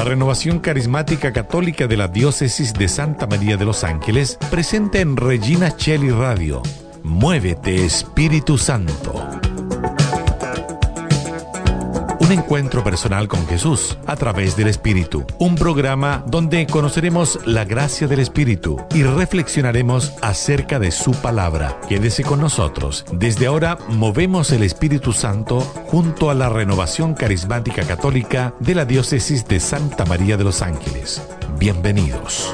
Renovación Carismática Católica de la Diócesis de Santa María de los Ángeles presenta en Regina Coeli Radio, Muévete Espíritu Santo. Un encuentro personal con Jesús a través del Espíritu. Un programa donde conoceremos la gracia del Espíritu y reflexionaremos acerca de su palabra. Quédese con nosotros. Desde ahora movemos el Espíritu Santo junto a la Renovación Carismática Católica de la Diócesis de Santa María de los Ángeles. Bienvenidos.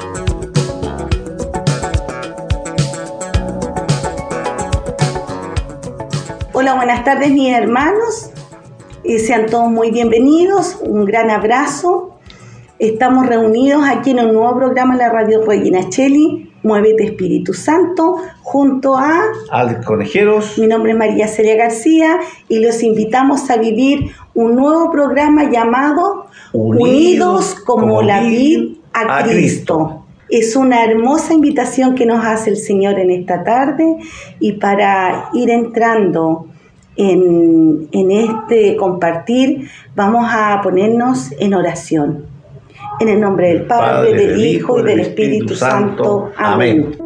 Hola, buenas tardes mis hermanos. Sean todos muy bienvenidos, un gran abrazo. Estamos reunidos aquí en un nuevo programa en la radio Regina Coeli, Muévete Espíritu Santo, junto a Alex Conejeros. Mi nombre es María Celia García y los invitamos a vivir un nuevo programa llamado Unidos como la vid a Cristo. Es una hermosa invitación que nos hace el Señor en esta tarde, y para ir entrando en este compartir, vamos a ponernos en oración. En el nombre del Padre, del Hijo y del Espíritu Santo. Amén.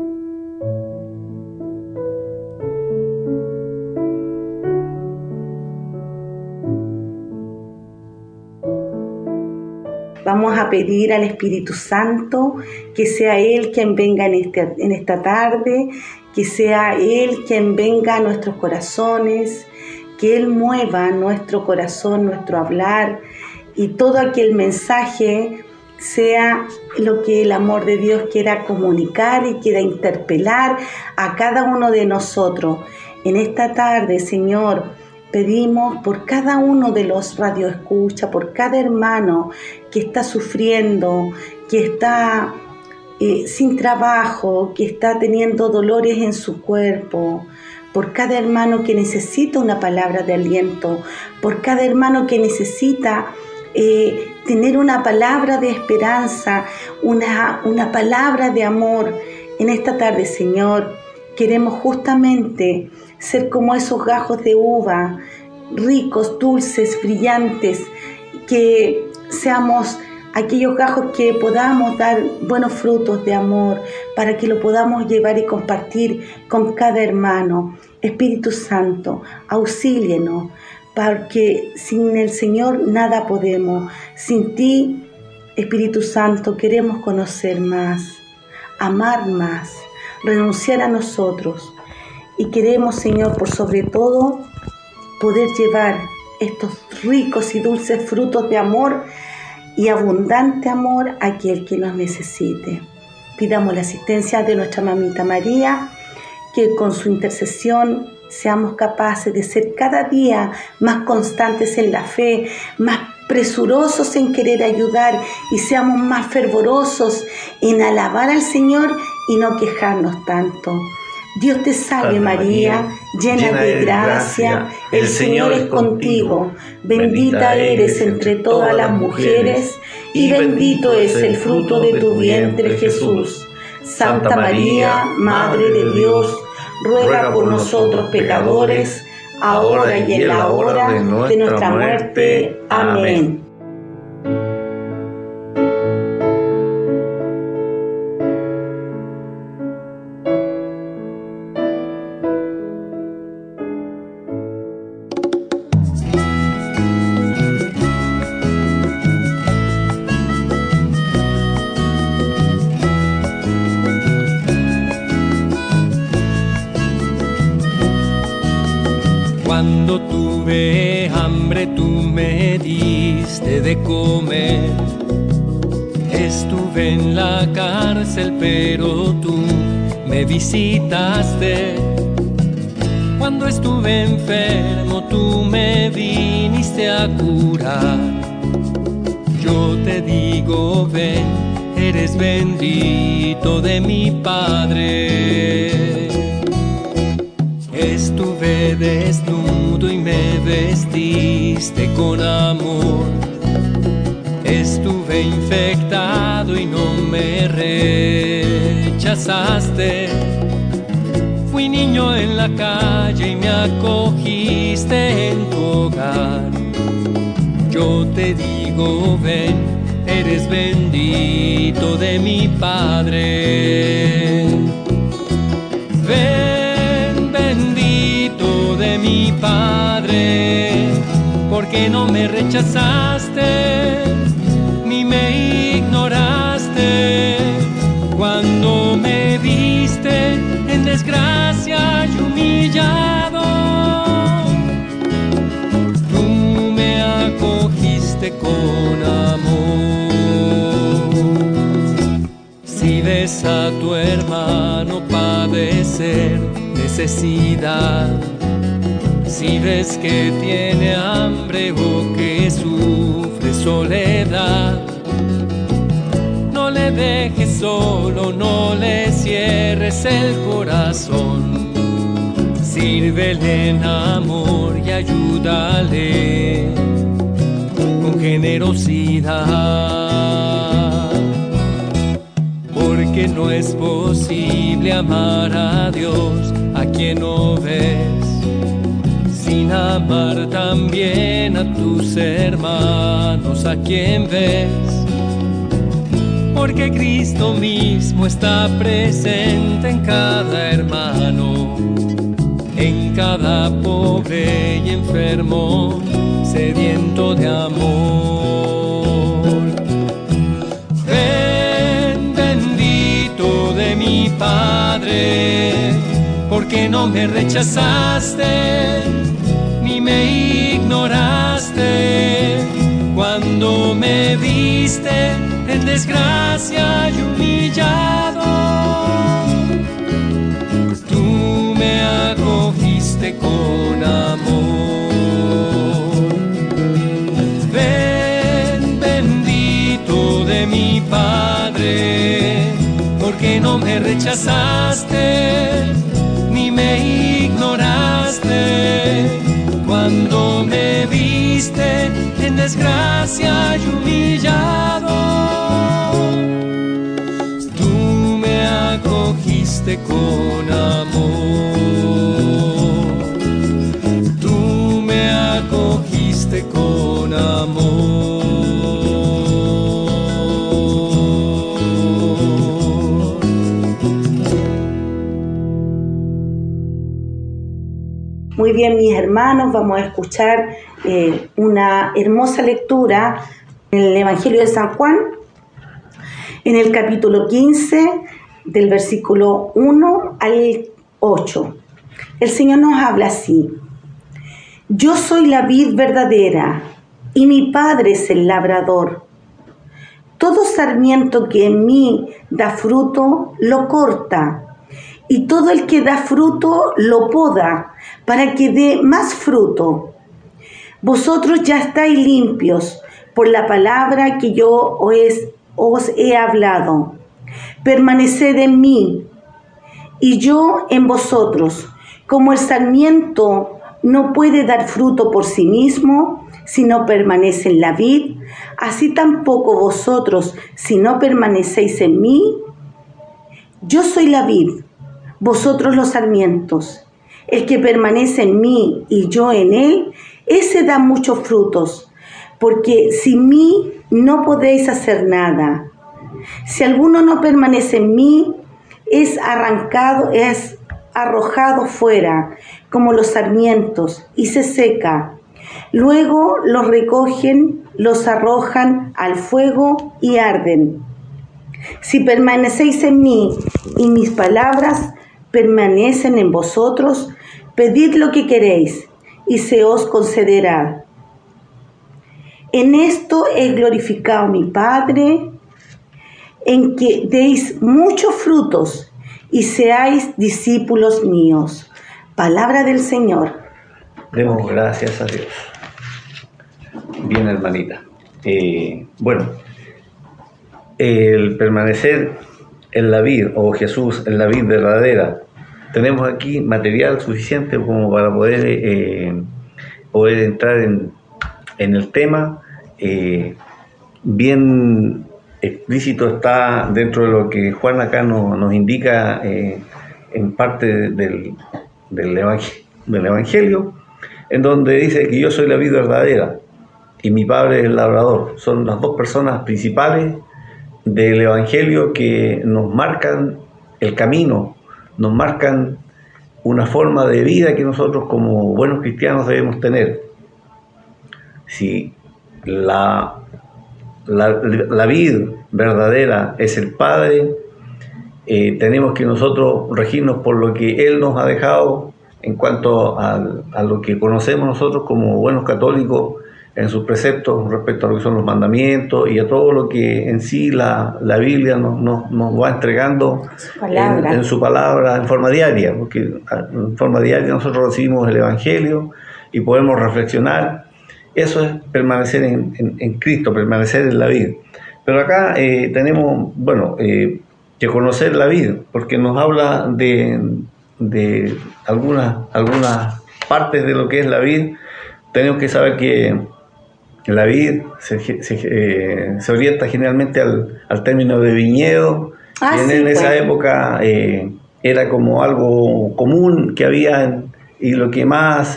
Vamos a pedir al Espíritu Santo que sea Él quien venga en esta tarde, que sea Él quien venga a nuestros corazones, que Él mueva nuestro corazón, nuestro hablar, y todo aquel mensaje sea lo que el amor de Dios quiera comunicar y quiera interpelar a cada uno de nosotros. En esta tarde, Señor, pedimos por cada uno de los radioescuchas, por cada hermano que está sufriendo, que está sin trabajo, que está teniendo dolores en su cuerpo, por cada hermano que necesita una palabra de aliento, por cada hermano que necesita tener una palabra de esperanza, una palabra de amor. En esta tarde, Señor, queremos justamente ser como esos gajos de uva, ricos, dulces, brillantes, que seamos aquellos gajos que podamos dar buenos frutos de amor, para que lo podamos llevar y compartir con cada hermano. Espíritu Santo, auxílienos, porque sin el Señor nada podemos. Sin ti, Espíritu Santo, queremos conocer más, amar más, renunciar a nosotros. Y queremos, Señor, por sobre todo, poder llevar estos ricos y dulces frutos de amor y abundante amor a aquel que nos necesite. Pidamos la asistencia de nuestra mamita María, que con su intercesión seamos capaces de ser cada día más constantes en la fe, más presurosos en querer ayudar, y seamos más fervorosos en alabar al Señor y no quejarnos tanto. Dios te salve María, llena de gracia, el Señor es contigo. Bendita eres entre todas las mujeres, y bendito es el fruto de tu vientre, Jesús. Santa María, Madre de Dios, ruega por nosotros pecadores, ahora y en la hora de nuestra muerte. Amén. Cuando tuve hambre tú me diste de comer. Estuve en la cárcel pero tú me visitaste. Cuando estuve enfermo tú me viniste a curar. Yo te digo ven, eres bendito de mi Padre. Estuve desnudo y me vestiste con amor. Estuve infectado y no me rechazaste. Fui niño en la calle y me acogiste en tu hogar. Yo te digo ven, eres bendito de mi Padre. Ven, bendito de mi Padre, porque no me rechazaste ni me ignoraste cuando me viste en desgracia y humillado. Tú me acogiste con amor. Si ves a tu hermano padecer necesidad, si ves que tiene hambre o que sufre soledad, no le dejes solo, no le cierres el corazón. Sírvele en amor y ayúdale con generosidad, porque no es posible amar a Dios a quien no ves, sin amar también a tus hermanos a quien ves. Porque Cristo mismo está presente en cada hermano, en cada pobre y enfermo, sediento de amor. Ven, bendito de mi Padre, porque no me rechazaste ni me ignoraste cuando me viste en desgracia y humillado. Tú me acogiste con amor. Ven, bendito de mi Padre, porque no me rechazaste ni me ignoraste cuando me viste en desgracia y humillado. Tú me acogiste con amor. Tú me acogiste con amor. Muy bien, mis hermanos, vamos a escuchar una hermosa lectura en el Evangelio de San Juan, en el capítulo 15, del versículo 1 al 8. El Señor nos habla así: Yo soy la vid verdadera, y mi Padre es el labrador. Todo sarmiento que en mí da fruto, lo corta, y todo el que da fruto, lo poda, para que dé más fruto. Vosotros ya estáis limpios por la palabra que yo os he hablado. Permaneced en mí, y yo en vosotros. Como el sarmiento no puede dar fruto por sí mismo, si no permanece en la vid, así tampoco vosotros, si no permanecéis en mí. Yo soy la vid, vosotros los sarmientos. El que permanece en mí y yo en él, ese da muchos frutos, porque sin mí no podéis hacer nada. Si alguno no permanece en mí, es arrojado fuera, como los sarmientos, y se seca. Luego los recogen, los arrojan al fuego y arden. Si permanecéis en mí y mis palabras permanecen en vosotros, pedid lo que queréis y se os concederá. En esto he glorificado a mi Padre, en que deis muchos frutos y seáis discípulos míos. Palabra del Señor. Demos gracias a Dios. Bien, hermanita. El permanecer en la vid, o Jesús en la vid verdadera, tenemos aquí material suficiente como para poder entrar en el tema. Bien explícito está dentro de lo que Juan acá nos indica en parte del Evangelio, en donde dice que yo soy la vid verdadera. y mi padre es el labrador. Son las dos personas principales del Evangelio que nos marcan el camino, nos marcan una forma de vida que nosotros como buenos cristianos debemos tener. Si la vid verdadera es el Padre, tenemos que nosotros regirnos por lo que Él nos ha dejado en cuanto a lo que conocemos nosotros como buenos católicos en sus preceptos respecto a lo que son los mandamientos y a todo lo que en sí la Biblia nos va entregando en su palabra en forma diaria, porque en forma diaria nosotros recibimos el Evangelio y podemos reflexionar. Eso es permanecer en Cristo, permanecer en la vida. Pero acá tenemos, que conocer la vida, porque nos habla de algunas partes de lo que es la vid. Tenemos que saber que la vid se orienta generalmente al término de viñedo, y en esa época era como algo común que había, y lo que más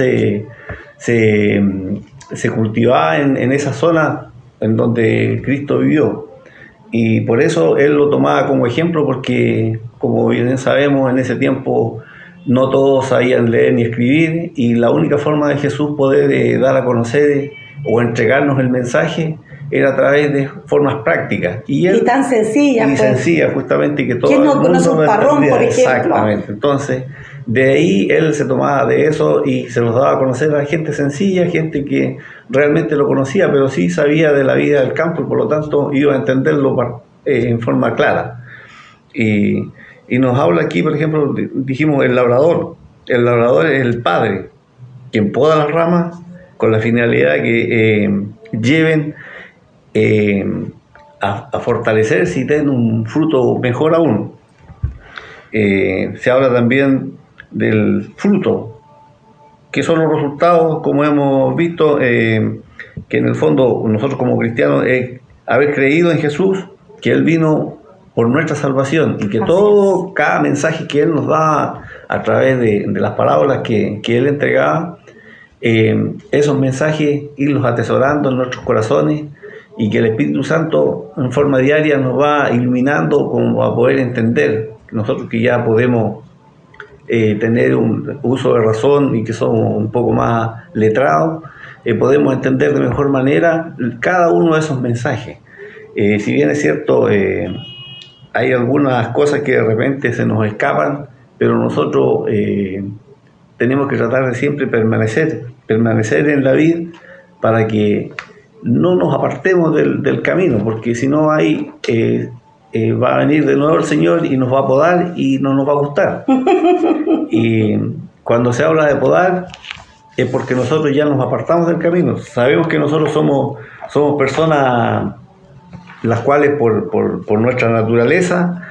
se cultivaba en esa zona en donde Cristo vivió. Y por eso él lo tomaba como ejemplo, porque como bien sabemos, en ese tiempo no todos sabían leer ni escribir, y la única forma de Jesús poder dar a conocer o entregarnos el mensaje era a través de formas prácticas. Y tan sencillas. Y sencillas, justamente, que todo ¿Quién no conoce un parrón, por ejemplo? Exactamente. Entonces, de ahí él se tomaba de eso y se los daba a conocer a gente sencilla, gente que realmente lo conocía, pero sí sabía de la vida del campo, y por lo tanto iba a entenderlo en forma clara. Y nos habla aquí, por ejemplo, dijimos el labrador. El labrador es el padre, quien poda las ramas con la finalidad de que lleven a fortalecerse y den un fruto mejor aún. Se habla también del fruto, que son los resultados, como hemos visto, que en el fondo nosotros como cristianos haber creído en Jesús, que Él vino por nuestra salvación, y que cada mensaje que Él nos da a través de las parábolas que Él entregaba, esos mensajes irlos atesorando en nuestros corazones, y que el Espíritu Santo en forma diaria nos va iluminando como a poder entender. Nosotros que ya podemos tener un uso de razón y que somos un poco más letrados, podemos entender de mejor manera cada uno de esos mensajes. Si bien es cierto, hay algunas cosas que de repente se nos escapan, pero nosotros tenemos que tratar de siempre permanecer en la vid, para que no nos apartemos del camino, porque si no hay va a venir de nuevo el Señor y nos va a podar y no nos va a gustar. Y cuando se habla de podar es porque nosotros ya nos apartamos del camino. Sabemos que nosotros somos personas las cuales por nuestra naturaleza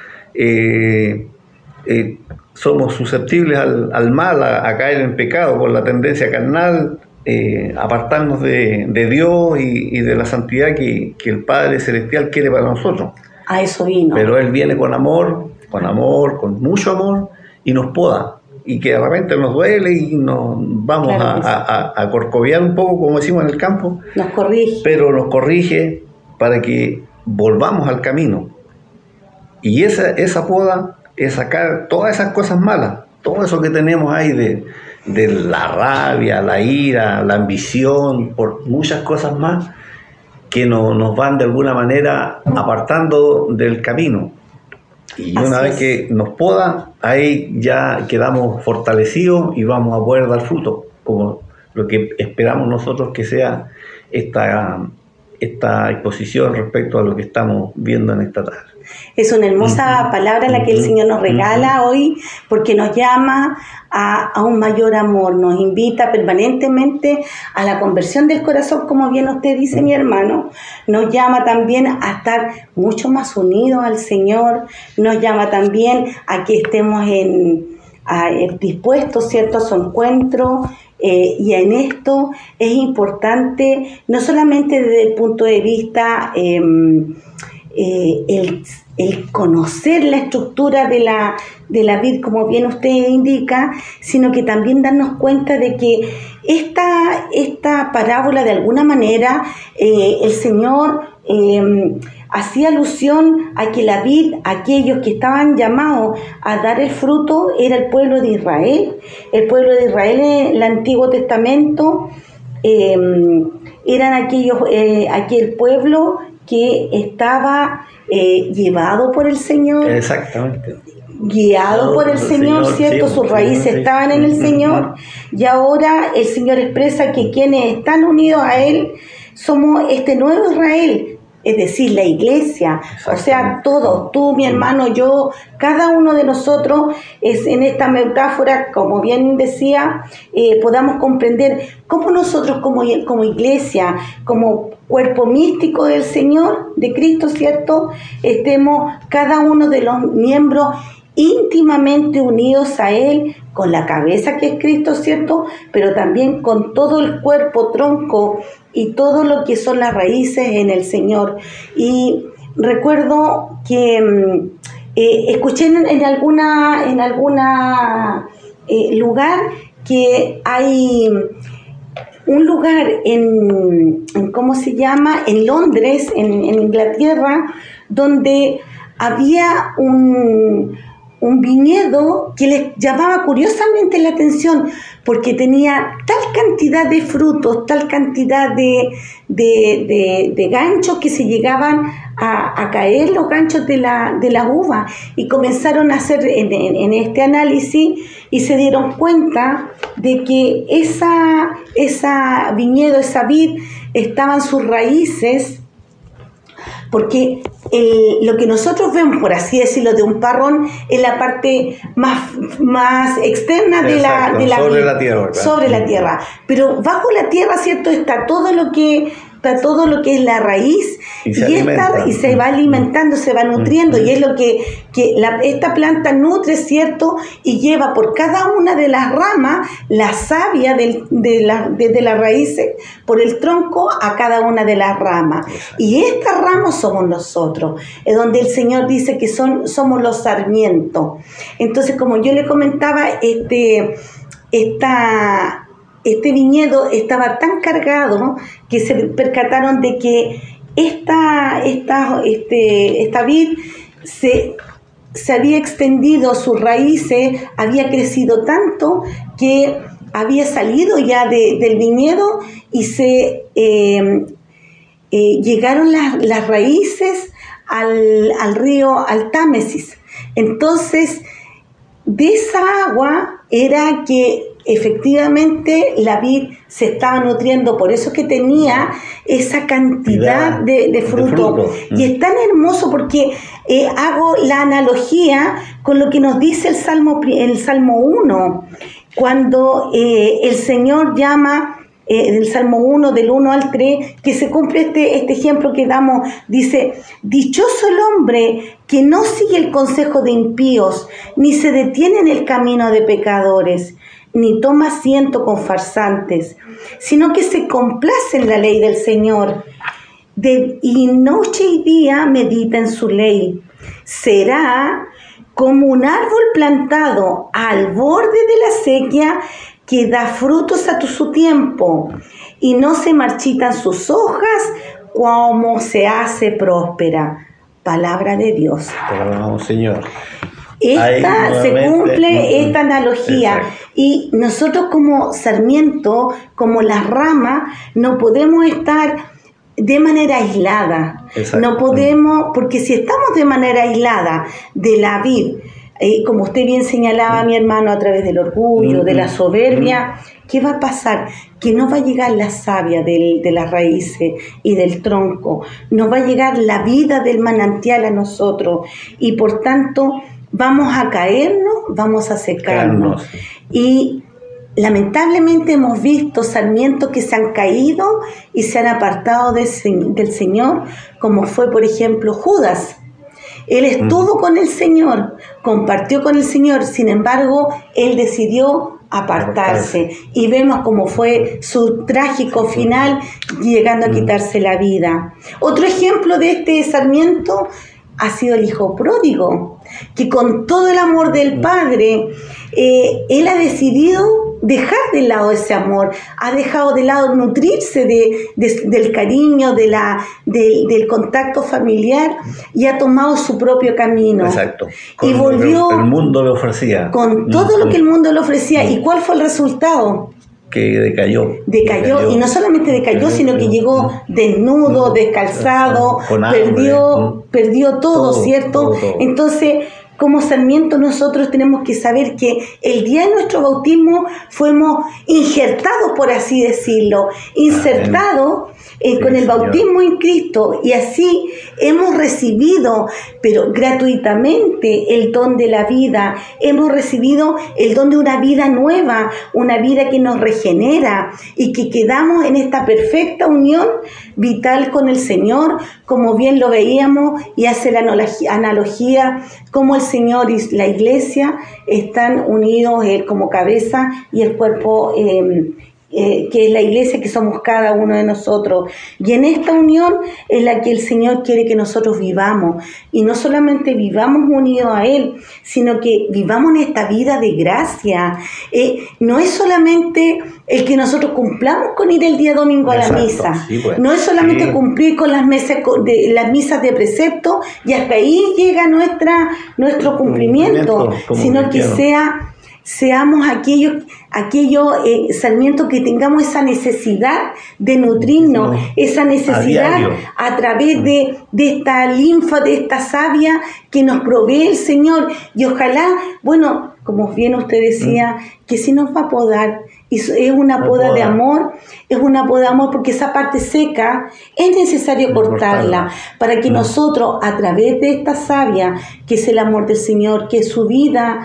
somos susceptibles al mal, a caer en pecado por la tendencia carnal, apartarnos de Dios y de la santidad que el Padre Celestial quiere para nosotros. A eso vino. Pero Él viene con con mucho amor, y nos poda, y que de repente nos duele y nos vamos a corcovear un poco, como decimos en el campo. Nos corrige. Pero nos corrige para que volvamos al camino. Y esa poda es sacar todas esas cosas malas, todo eso que tenemos ahí de la rabia, la ira, la ambición, por muchas cosas más, que nos van de alguna manera apartando del camino. Y una vez que nos poda, ahí ya quedamos fortalecidos y vamos a poder dar fruto, como lo que esperamos nosotros que sea esta exposición respecto a lo que estamos viendo en esta tarde. Es una hermosa palabra la que el Señor nos regala hoy, porque nos llama a un mayor amor, nos invita permanentemente a la conversión del corazón, como bien usted dice, mi hermano. Nos llama también a estar mucho más unidos al Señor, nos llama también a que estemos dispuestos, ¿cierto?, a su encuentro. Y en esto es importante, no solamente desde el punto de vista el conocer la estructura de la vid, como bien usted indica, sino que también darnos cuenta de que esta parábola, de alguna manera, el Señor hacía alusión a que la vid, aquellos que estaban llamados a dar el fruto, era el pueblo de Israel. El pueblo de Israel en el Antiguo Testamento eran aquel pueblo que estaba llevado por el Señor. Exactamente. Guiado por el Señor, ¿cierto? Sus raíces estaban en el Señor, y ahora el Señor expresa que quienes están unidos a Él somos este nuevo Israel, es decir, la iglesia. O sea, todos, tú, mi hermano, yo, cada uno de nosotros, es en esta metáfora, como bien decía, podamos comprender cómo nosotros como iglesia, como cuerpo místico del Señor, de Cristo, ¿cierto?, estemos cada uno de los miembros íntimamente unidos a Él, con la cabeza que es Cristo, ¿cierto?, pero también con todo el cuerpo, tronco y todo lo que son las raíces en el Señor. Y recuerdo que escuché en alguna lugar que hay un lugar en ¿cómo se llama?, en Londres, en Inglaterra, donde había un viñedo que les llamaba curiosamente la atención, porque tenía tal cantidad de frutos, tal cantidad de ganchos, que se llegaban a caer los ganchos de la uva, y comenzaron a hacer en este análisis y se dieron cuenta de que esa viñedo, esa vid, estaban sus raíces, porque lo que nosotros vemos, por así decirlo, de un parrón, es la parte más externa de la sobre la tierra, claro. Sobre la tierra. Pero bajo la tierra, ¿cierto?, está todo lo que es la raíz, y se va alimentando, se va nutriendo, y es lo que esta planta nutre, ¿cierto?, y lleva por cada una de las ramas la savia desde las raíces por el tronco a cada una de las ramas. Y estas ramas somos nosotros, es donde el Señor dice que somos los sarmientos. Entonces, como yo le comentaba, este viñedo estaba tan cargado que se percataron de que esta vid se había extendido, sus raíces había crecido tanto que había salido ya del viñedo, y se llegaron las raíces al río, al Támesis. Entonces, de esa agua era que efectivamente la vid se estaba nutriendo, por eso que tenía esa cantidad de fruto. Y es tan hermoso, porque hago la analogía con lo que nos dice el Salmo 1, cuando el Señor llama, el Salmo 1, del 1 al 3, que se cumple este ejemplo que damos, dice: dichoso el hombre que no sigue el consejo de impíos, ni se detiene en el camino de pecadores, ni toma asiento con farsantes, sino que se complace en la ley del Señor, y noche y día medita en su ley. Será como un árbol plantado al borde de la sequía, que da frutos a su tiempo, y no se marchitan sus hojas, como se hace próspera. Palabra de Dios. Te alabamos, Señor. Se cumple esta analogía. Exacto. Y nosotros como sarmiento, como las ramas, no podemos estar de manera aislada. Exacto. No podemos, porque si estamos de manera aislada de la vid, como usted bien señalaba, mi hermano, a través del orgullo, de la soberbia, ¿qué va a pasar? Que no va a llegar la savia de las raíces y del tronco, no va a llegar la vida del manantial a nosotros, y por tanto vamos a caernos, vamos a secarnos. Y lamentablemente hemos visto sarmientos que se han caído y se han apartado del Señor, como fue, por ejemplo, Judas. Él estuvo con el Señor, compartió con el Señor, sin embargo, él decidió apartarse. Y vemos cómo fue su trágico final, llegando a quitarse la vida. Otro ejemplo de este Sarmiento ha sido el hijo pródigo, que con todo el amor del padre, él ha decidido dejar de lado ese amor, ha dejado de lado nutrirse del cariño, del contacto familiar, y ha tomado su propio camino. Exacto. Y volvió el mundo le ofrecía. con todo lo que el mundo le ofrecía. ¿Y cuál fue el resultado? Que decayó. Y no solamente decayó, sino que llegó desnudo, descalzado, perdió todo, ¿cierto? Todo. Entonces, como Sarmiento, nosotros tenemos que saber que el día de nuestro bautismo fuimos injertados, por así decirlo, insertados con el bautismo en Cristo, y así hemos recibido, pero gratuitamente, el don de la vida. Hemos recibido el don de una vida nueva, una vida que nos regenera, y que quedamos en esta perfecta unión vital con el Señor, como bien lo veíamos, y hace la analogía como el Señor y la Iglesia están unidos, Él como cabeza y el cuerpo, que es la Iglesia, que somos cada uno de nosotros. Y en esta unión es la que el Señor quiere que nosotros vivamos. Y no solamente vivamos unidos a Él, sino que vivamos en esta vida de gracia. No es solamente el que nosotros cumplamos con ir el día domingo a la misa. Sí, pues. No es solamente cumplir con las misas de precepto, y hasta ahí llega nuestro cumplimiento, sino que seamos aquellos Sarmiento, que tengamos esa necesidad de nutrirnos, esa necesidad a través de esta linfa, de esta savia que nos provee el Señor. Y ojalá, bueno, como bien usted decía, que si nos va a podar, y es una poda de amor, porque esa parte seca es necesario cortarla, para que nosotros, a través de esta savia, que es el amor del Señor, que es su vida,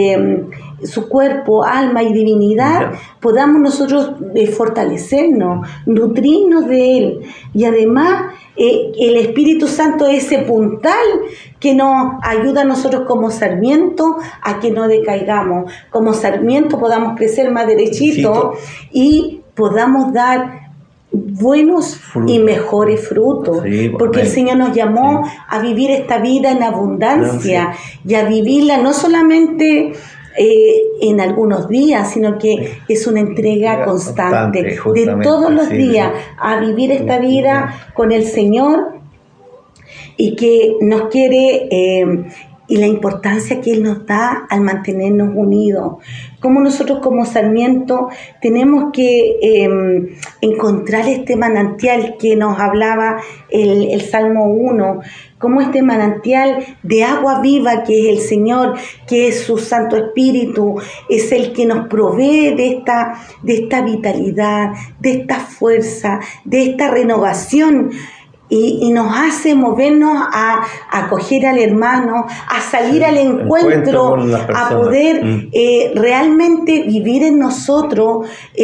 su cuerpo, alma y divinidad, podamos nosotros fortalecernos, nutrirnos de Él. Y además, el Espíritu Santo es ese puntal que nos ayuda a nosotros como Sarmiento a que no decaigamos. Como Sarmiento podamos crecer más derechito y podamos dar buenos frutos, y mejores frutos, porque el Señor nos llamó a vivir esta vida en abundancia, y a vivirla no solamente en algunos días, sino que es una entrega constante de todos los días, a vivir esta vida con el Señor, y que nos quiere, y la importancia que Él nos da al mantenernos unidos. Como nosotros como Sarmiento tenemos que encontrar este manantial que nos hablaba el Salmo 1, como este manantial de agua viva que es el Señor, que es su Santo Espíritu, es el que nos provee de esta vitalidad, de esta fuerza, de esta renovación. Y nos hace movernos a acoger al hermano, a salir al encuentro, a poder realmente vivir en nosotros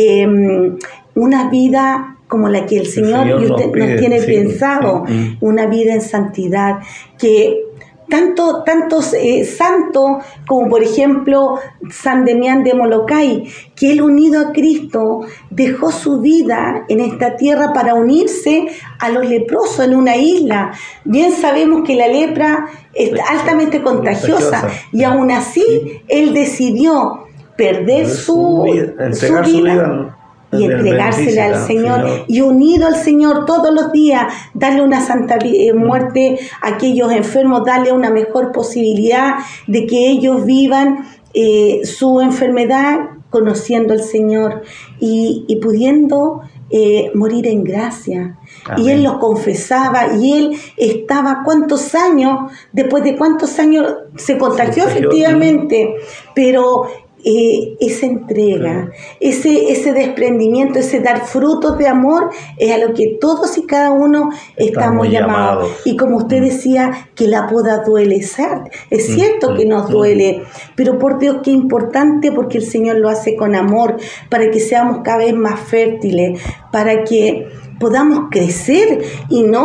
una vida como la que el Señor nos tiene pensado, una vida en santidad, que tantos santos como por ejemplo San Damián de Molokai, que él, unido a Cristo, dejó su vida en esta tierra para unirse a los leprosos en una isla. Bien sabemos que la lepra es altamente contagiosa, y aún así él decidió perder su vida y entregársela al Señor, y unido al Señor todos los días, darle una santa muerte a aquellos enfermos, darle una mejor posibilidad de que ellos vivan su enfermedad conociendo al Señor y pudiendo morir en gracia. Amén. Y él los confesaba, y él estaba después de cuántos años se contagió efectivamente, pero esa entrega, ese desprendimiento, ese dar frutos de amor es a lo que todos y cada uno estamos llamados. Y como usted decía, que la poda duele, es cierto que nos duele, pero por Dios qué importante, porque el Señor lo hace con amor, para que seamos cada vez más fértiles, para que podamos crecer y no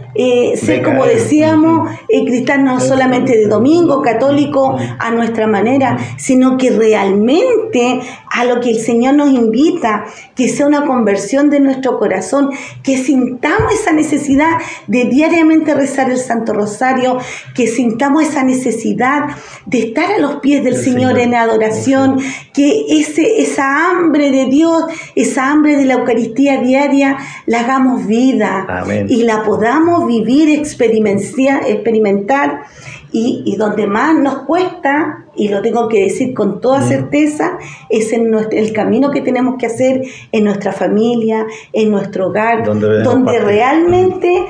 ser, como decíamos, cristianos solamente de domingo, católico a nuestra manera, sino que realmente a lo que el Señor nos invita, que sea una conversión de nuestro corazón, que sintamos esa necesidad de diariamente rezar el Santo Rosario, que sintamos esa necesidad de estar a los pies del Señor en adoración, que esa hambre de Dios, esa hambre de la Eucaristía diaria, la hagamos vida. Amén. Y la podamos vivir, experimentar, y donde más nos cuesta, y lo tengo que decir con toda certeza, es en el camino que tenemos que hacer en nuestra familia, en nuestro hogar, donde realmente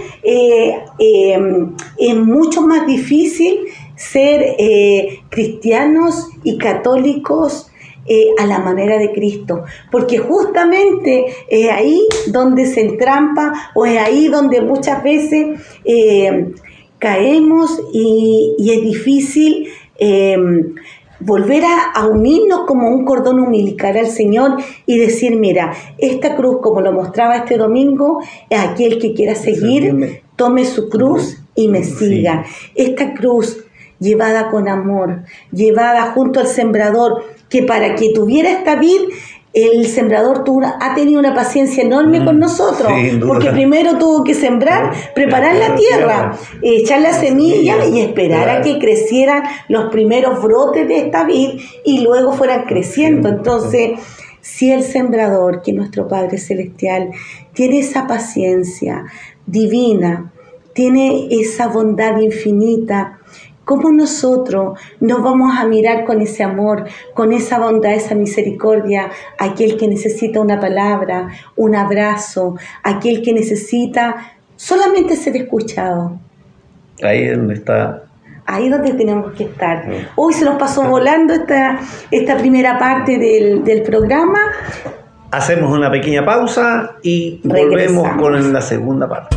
es mucho más difícil ser cristianos y católicos a la manera de Cristo, porque justamente es ahí donde se entrampa, o es ahí donde muchas veces caemos, y es difícil volver a unirnos como un cordón umbilical al Señor y decir: mira, esta cruz, como lo mostraba este domingo, es aquel que quiera seguir, tome su cruz y me siga. Esta cruz llevada con amor, llevada junto al sembrador, que para que tuviera esta vid, el sembrador ha tenido una paciencia enorme con nosotros, porque primero tuvo que sembrar, preparar la tierra, echar la semilla y esperar a que crecieran los primeros brotes de esta vid y luego fueran creciendo. Entonces, si el sembrador, que es nuestro Padre Celestial, tiene esa paciencia divina, tiene esa bondad infinita, ¿cómo nosotros nos vamos a mirar con ese amor, con esa bondad, esa misericordia, aquel que necesita una palabra, un abrazo, aquel que necesita solamente ser escuchado? Ahí es donde está. Ahí es donde tenemos que estar. Hoy se nos pasó volando esta primera parte del programa. Hacemos una pequeña pausa y volvemos con la segunda parte.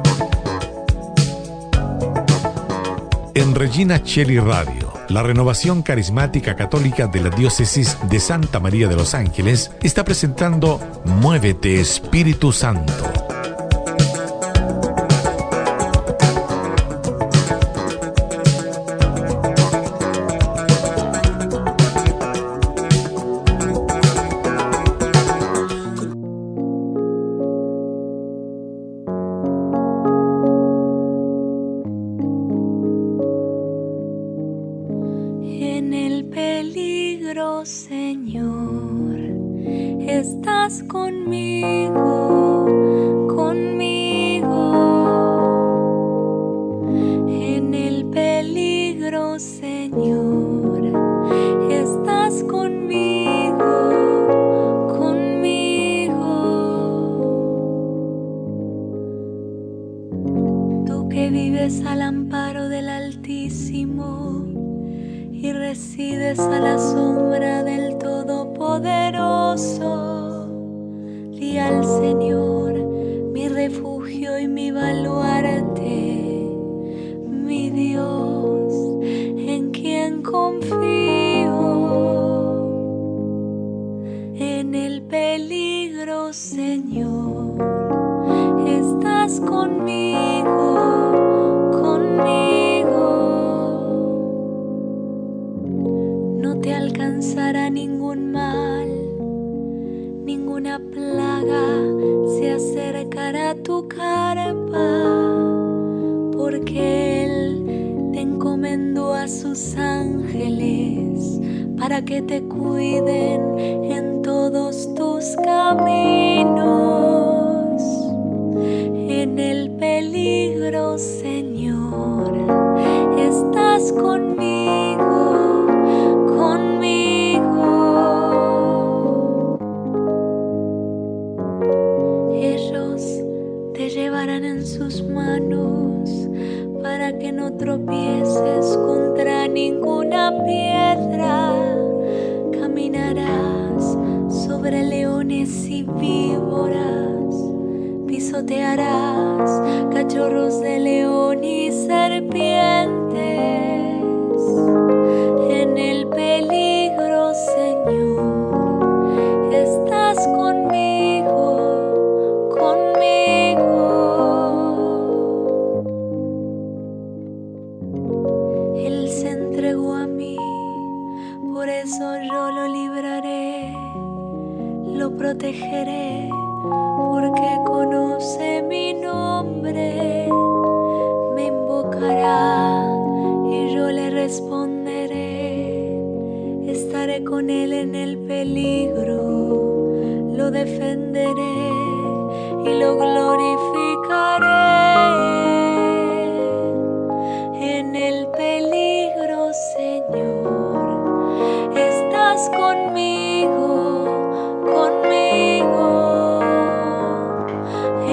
En Regina Coeli Radio, la Renovación Carismática Católica de la Diócesis de Santa María de los Ángeles está presentando Muévete, Espíritu Santo.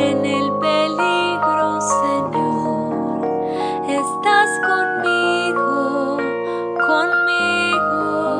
En el peligro, Señor, estás conmigo, conmigo.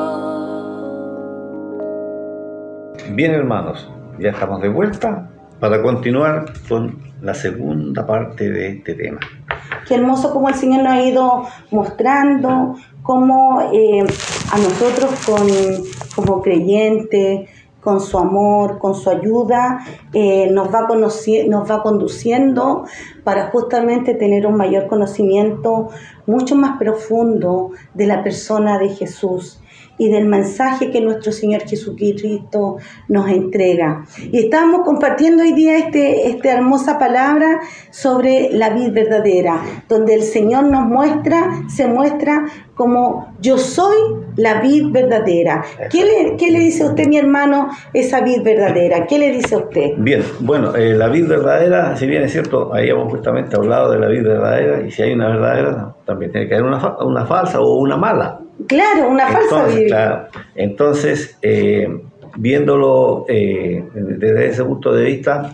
Bien, hermanos, ya estamos de vuelta para continuar con la segunda parte de este tema. Qué hermoso como el Señor nos ha ido mostrando cómo a nosotros como creyentes, con su amor, con su ayuda, nos va conduciendo para justamente tener un mayor conocimiento mucho más profundo de la persona de Jesús y del mensaje que nuestro Señor Jesucristo nos entrega. Y estamos compartiendo hoy día esta hermosa palabra sobre la vid verdadera, donde el Señor se muestra como yo soy la vid verdadera. ¿Qué le dice a usted, mi hermano, esa vid verdadera? ¿Qué le dice a usted? Bien, bueno, la vid verdadera, si bien es cierto, ahí hemos justamente hablado de la vid verdadera, y si hay una verdadera, también tiene que haber una falsa o una mala. Claro, una falsa vid. Claro, entonces, viéndolo desde ese punto de vista,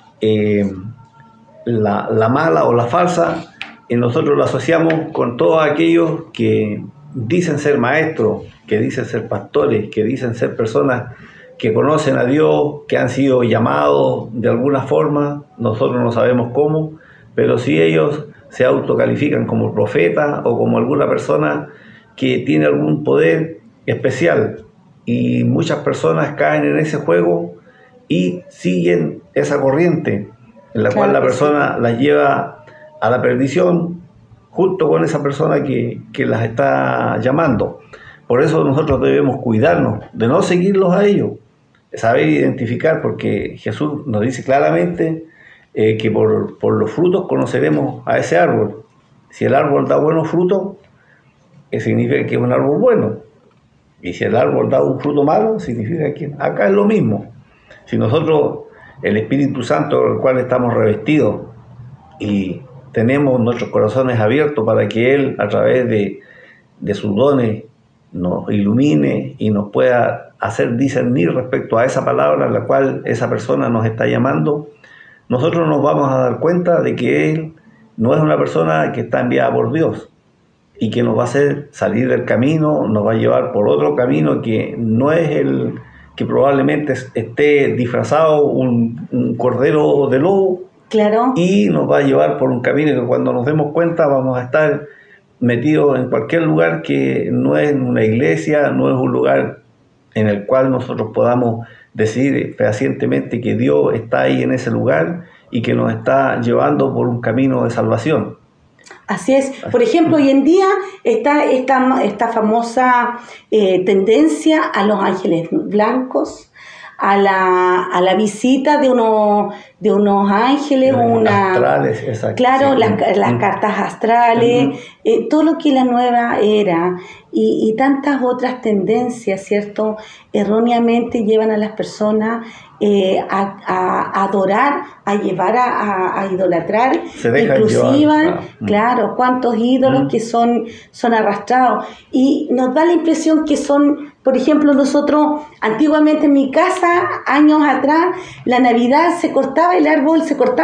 la mala o la falsa, nosotros lo asociamos con todos aquellos que dicen ser maestros, que dicen ser pastores, que dicen ser personas que conocen a Dios, que han sido llamados de alguna forma, nosotros no sabemos cómo, pero si ellos se autocalifican como profetas o como alguna persona que tiene algún poder especial, y muchas personas caen en ese juego y siguen esa corriente en la cual la persona las lleva a la perdición junto con esa persona que las está llamando. Por eso nosotros debemos cuidarnos de no seguirlos a ellos, saber identificar, porque Jesús nos dice claramente que por los frutos conoceremos a ese árbol. Si el árbol da buenos frutos, significa que es un árbol bueno. Y si el árbol da un fruto malo, significa que acá es lo mismo. Si nosotros, el Espíritu Santo, del cual estamos revestidos, y tenemos nuestros corazones abiertos para que Él, a través de sus dones, nos ilumine y nos pueda hacer discernir respecto a esa palabra a la cual esa persona nos está llamando, nosotros nos vamos a dar cuenta de que Él no es una persona que está enviada por Dios y que nos va a hacer salir del camino, nos va a llevar por otro camino que no es el que probablemente esté disfrazado un cordero de lobo. Claro. Y nos va a llevar por un camino que cuando nos demos cuenta vamos a estar metidos en cualquier lugar que no es una iglesia, no es un lugar en el cual nosotros podamos decir fehacientemente que Dios está ahí en ese lugar y que nos está llevando por un camino de salvación. Así es. Por ejemplo, hoy en día está esta famosa tendencia a los ángeles blancos, a la visita de unos ángeles, astrales, exacto. Claro, sí. las cartas astrales, todo lo que es la nueva era y tantas otras tendencias, ¿cierto? Erróneamente llevan a las personas a adorar, a llevar a idolatrar, inclusive, claro, cuántos ídolos que son arrastrados, y nos da la impresión que son, por ejemplo, nosotros antiguamente en mi casa, años atrás, la Navidad se cortaba el árbol,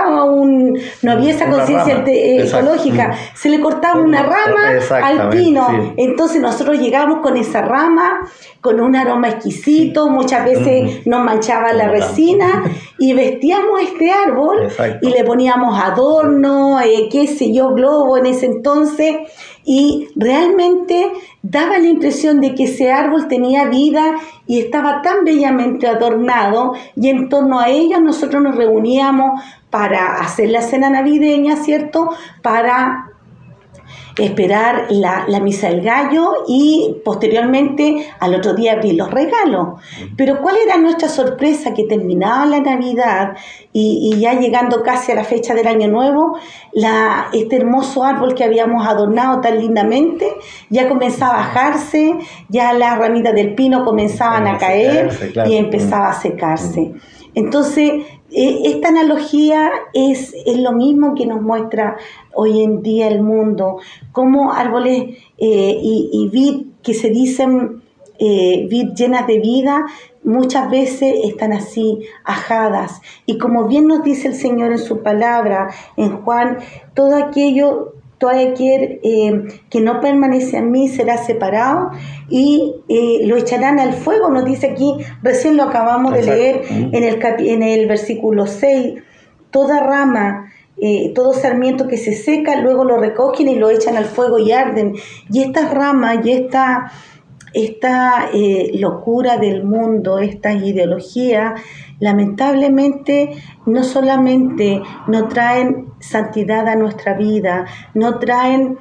no había esa conciencia ecológica, se le cortaba una rama al pino, sí. Entonces nosotros llegábamos con esa rama, con un aroma exquisito, muchas veces nos manchaba la resina, y vestíamos este árbol. Exacto. Y le poníamos adorno, qué sé yo, globo en ese entonces, y realmente daba la impresión de que ese árbol tenía vida y estaba tan bellamente adornado, y en torno a ello nosotros nos reuníamos para hacer la cena navideña, ¿cierto? Para esperar la misa del gallo y posteriormente al otro día abrir los regalos. Pero ¿cuál era nuestra sorpresa? Que terminaba la Navidad y ya llegando casi a la fecha del Año Nuevo, este hermoso árbol que habíamos adornado tan lindamente ya comenzaba a bajarse, ya las ramitas del pino comenzaban a caer, claro, y empezaba a secarse. Entonces, esta analogía es lo mismo que nos muestra hoy en día el mundo, como árboles y vid que se dicen vid llenas de vida, muchas veces están así, ajadas. Y como bien nos dice el Señor en su palabra, en Juan, todo aquel que no permanece en mí será separado y lo echarán al fuego, nos dice aquí, recién lo acabamos de leer en el versículo 6, toda rama, todo sarmiento que se seca, luego lo recogen y lo echan al fuego y arden. Y estas ramas y esta locura del mundo, esta ideología, lamentablemente no solamente no traen santidad a nuestra vida, no traen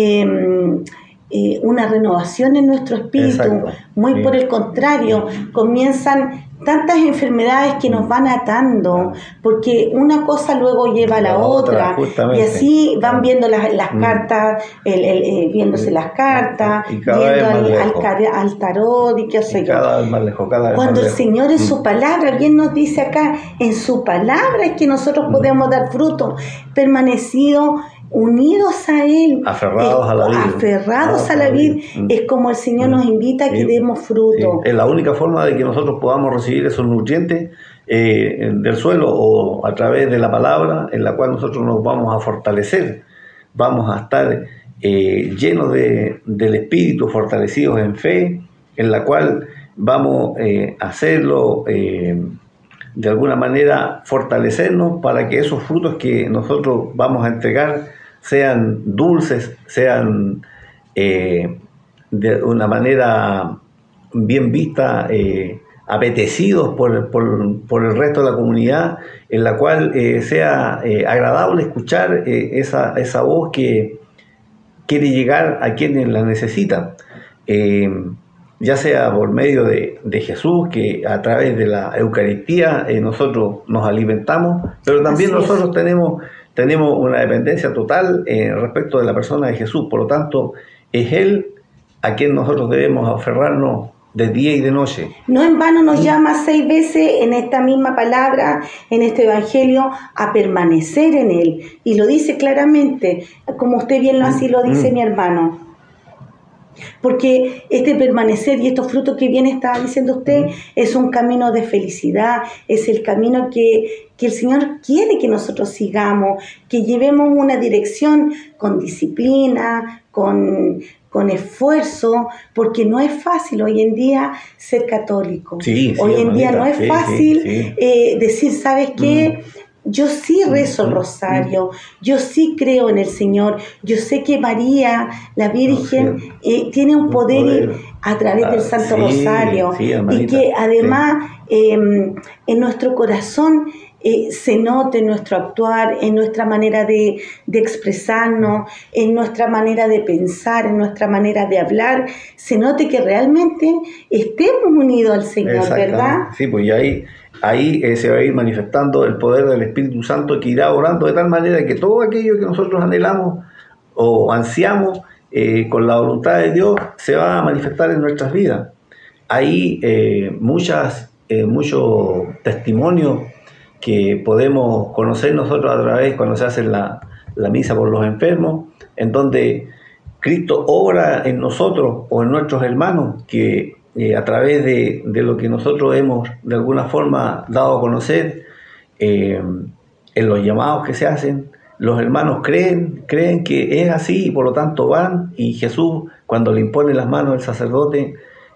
una renovación en nuestro espíritu, muy por el contrario, comienzan tantas enfermedades que nos van atando, porque una cosa luego lleva a la otra, y así van viendo las cartas, viéndose las cartas, viendo al tarot y qué sé yo. Cuando el Señor en su palabra, bien nos dice acá, en su palabra es que nosotros podemos dar fruto, permanecido unidos a Él, aferrados a la vid, es como el Señor nos invita a que demos fruto. Es la única forma de que nosotros podamos recibir esos nutrientes del suelo o a través de la palabra, en la cual nosotros nos vamos a fortalecer, vamos a estar llenos del Espíritu, fortalecidos en fe, en la cual vamos a hacerlo de alguna manera, fortalecernos para que esos frutos que nosotros vamos a entregar sean dulces, sean de una manera bien vista, apetecidos por el resto de la comunidad, en la cual sea agradable escuchar esa voz que quiere llegar a quienes la necesitan, ya sea por medio de Jesús, que a través de la Eucaristía nosotros nos alimentamos, pero también nosotros tenemos una dependencia total respecto de la persona de Jesús. Por lo tanto, es Él a quien nosotros debemos aferrarnos de día y de noche. No en vano nos llama 6 veces en esta misma palabra, en este evangelio, a permanecer en Él. Y lo dice claramente, como usted bien así lo dice mi hermano. Porque este permanecer y estos frutos que bien estaba diciendo usted es un camino de felicidad, es el camino que el Señor quiere que nosotros sigamos, que llevemos una dirección con disciplina, con esfuerzo, porque no es fácil hoy en día ser católico. Hoy en día no es fácil decir, ¿sabes qué? Yo sí rezo el rosario, yo sí creo en el Señor, yo sé que María, la Virgen, tiene un poder a través del Santo Rosario, y que además en nuestro corazón se note en nuestro actuar, en nuestra manera de expresarnos, en nuestra manera de pensar, en nuestra manera de hablar, se note que realmente estemos unidos al Señor, ¿verdad? Sí, pues y ahí se va a ir manifestando el poder del Espíritu Santo, que irá orando de tal manera que todo aquello que nosotros anhelamos o ansiamos con la voluntad de Dios se va a manifestar en nuestras vidas. Hay muchos testimonios que podemos conocer nosotros a través cuando se hace la misa por los enfermos, en donde Cristo obra en nosotros o en nuestros hermanos, que a través de lo que nosotros hemos de alguna forma dado a conocer, en los llamados que se hacen, los hermanos creen que es así y por lo tanto van, y Jesús, cuando le impone las manos al sacerdote,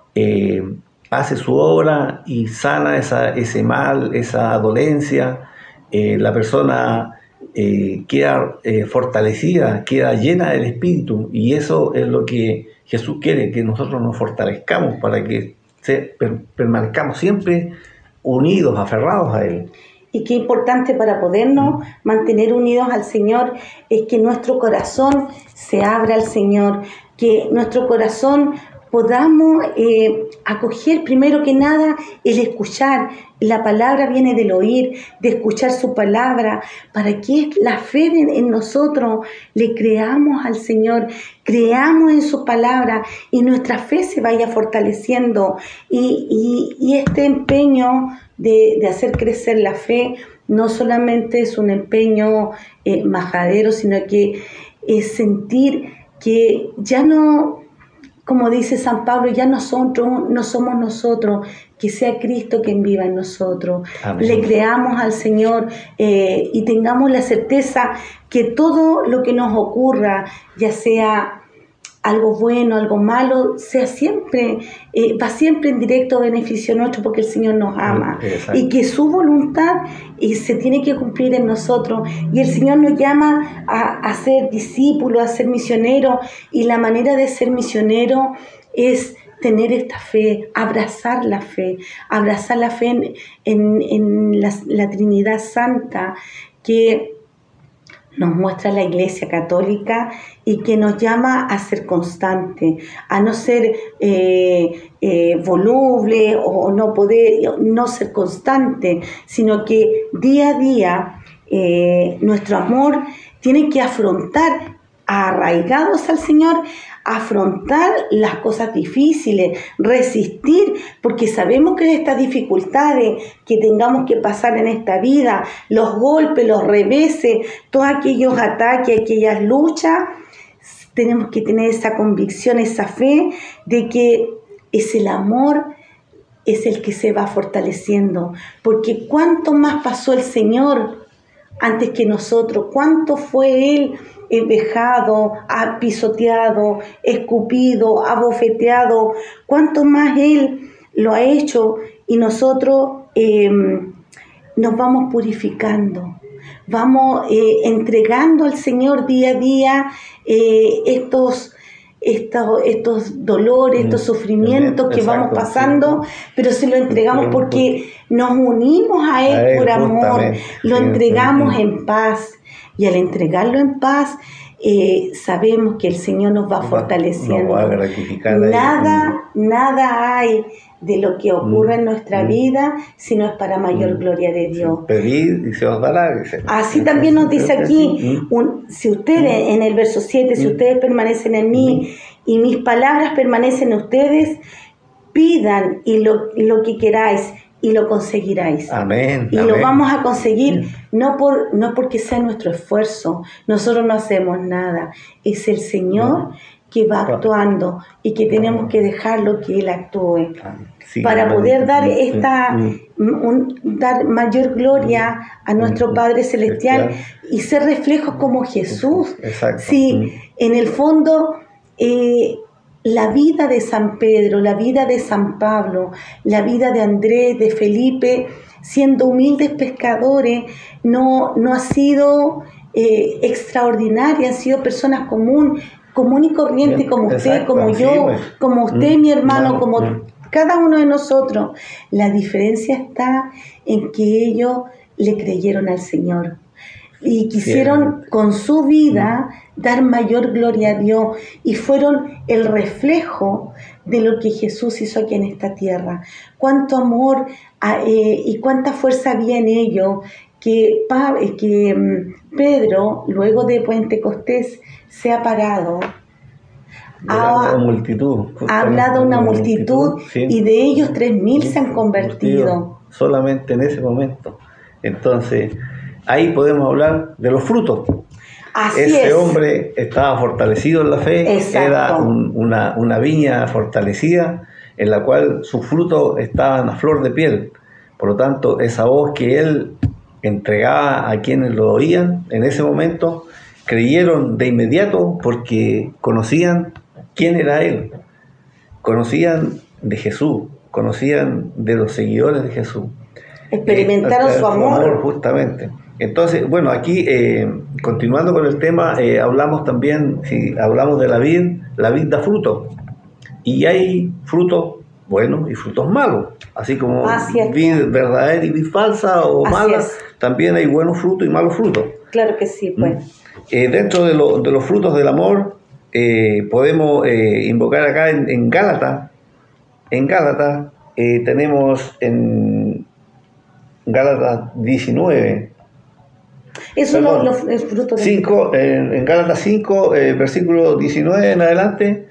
hace su obra y sana ese mal, esa dolencia. La persona queda fortalecida, queda llena del Espíritu, y eso es lo que Jesús quiere, que nosotros nos fortalezcamos para que permanezcamos siempre unidos, aferrados a Él. Y qué importante para podernos mantener unidos al Señor es que nuestro corazón se abra al Señor, que nuestro corazón podamos acoger primero que nada el escuchar. La palabra viene del oír, de escuchar su palabra, para que la fe en nosotros le creamos al Señor, creamos en su palabra y nuestra fe se vaya fortaleciendo. Y este empeño de hacer crecer la fe no solamente es un empeño majadero, sino que es sentir que ya no como dice San Pablo, ya no somos nosotros, que sea Cristo quien viva en nosotros. Amén. Le creamos al Señor y tengamos la certeza que todo lo que nos ocurra, ya sea algo bueno, algo malo, sea siempre, va siempre en directo beneficio nuestro porque el Señor nos ama. Exacto. Y que su voluntad se tiene que cumplir en nosotros. Y el Señor nos llama a ser discípulos, a ser misioneros. Y la manera de ser misionero es tener esta fe, abrazar la fe en la Trinidad Santa, que nos muestra la Iglesia Católica y que nos llama a ser constante, a no ser voluble o no ser constante, sino que día a día nuestro amor tiene que afrontar, arraigados al Señor, afrontar las cosas difíciles, resistir, porque sabemos que estas dificultades que tengamos que pasar en esta vida, los golpes, los reveses, todos aquellos ataques, aquellas luchas, tenemos que tener esa convicción, esa fe de que es el amor, es el que se va fortaleciendo, porque cuánto más pasó el Señor antes que nosotros, cuánto fue Él vejado, pisoteado, escupido, abofeteado, cuánto más Él lo ha hecho y nosotros nos vamos purificando, vamos entregando al Señor día a día estos dolores, estos sufrimientos que vamos pasando, pero se lo entregamos porque nos unimos a Él por amor, lo entregamos en paz. Y al entregarlo en paz, sabemos que el Señor nos va fortaleciendo. Nos va a gratificar. Nada hay de lo que ocurre en nuestra vida si no es para mayor gloria de Dios. Pedid y se os dará. Así también nos dice aquí, si ustedes, en el verso 7, si ustedes permanecen en mí y mis palabras permanecen en ustedes, pidan y lo que queráis y lo conseguiráis. Amén. Y lo vamos a conseguir no porque sea nuestro esfuerzo. Nosotros no hacemos nada. Es el Señor que va actuando y que tenemos que dejarlo que Él actúe. Para poder dar dar mayor gloria a nuestro Padre Celestial y ser reflejos como Jesús. Exacto. Sí, en el fondo la vida de San Pedro, la vida de San Pablo, la vida de Andrés, de Felipe, siendo humildes pescadores, no ha sido extraordinaria, han sido personas común y corriente, como usted, como yo, como usted, mi hermano, como cada uno de nosotros. La diferencia está en que ellos le creyeron al Señor y quisieron con su vida dar mayor gloria a Dios y fueron el reflejo de lo que Jesús hizo aquí en esta tierra. Cuánto amor y cuánta fuerza había en ellos que Pedro, luego de Pentecostés, se ha parado. Ha hablado a una multitud y de ellos 3.000 se han convertido. Solamente en ese momento. Entonces, ahí podemos hablar de los frutos. Ese hombre estaba fortalecido en la fe. Exacto. Era una viña fortalecida en la cual sus frutos estaban a flor de piel. Por lo tanto, esa voz que él entregaba a quienes lo oían en ese momento, creyeron de inmediato porque conocían quién era él, conocían de Jesús, conocían de los seguidores de Jesús. Experimentaron su amor. Justamente. Entonces, bueno, aquí continuando con el tema, hablamos también, si hablamos de la vid da fruto. Y hay frutos buenos y frutos malos. Así como vid verdadera y vid falsa o mala, también hay buenos frutos y malos frutos. Claro que sí, pues. Dentro de los frutos del amor, podemos invocar acá en Gálatas. En Gálatas tenemos en Gálatas 19. Eso es fruto de 5, en Gálatas 5, versículo 19 en adelante,